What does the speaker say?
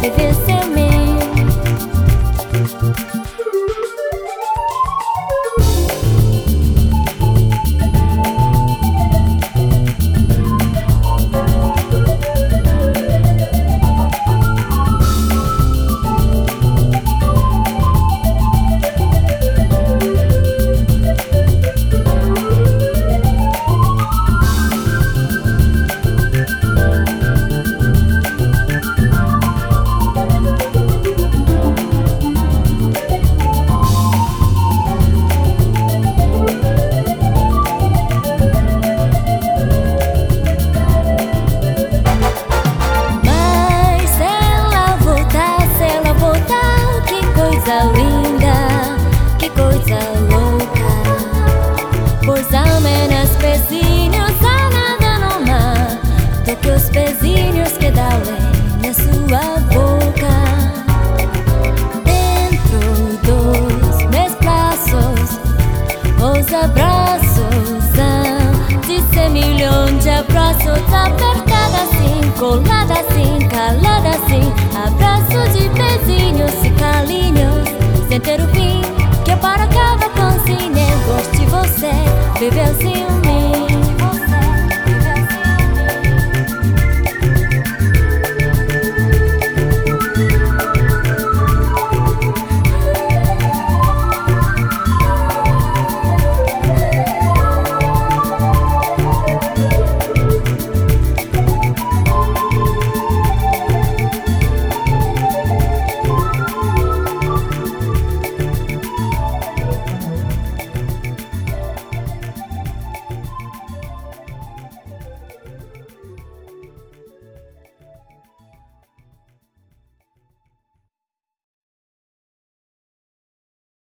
viver sem mim. Linda, que coisa louca. Pois ao menos pezinhos a nada no mar, do que os pezinhos que dão na sua boca. Dentro dos meus braços, os abraços de 100 milhões de abraços, apertada assim, colada assim, calada assim. Abraço de pezinhos e calinhos, sem ter o fim, que é para cada cozinha. Eu gosto de você, viver assim.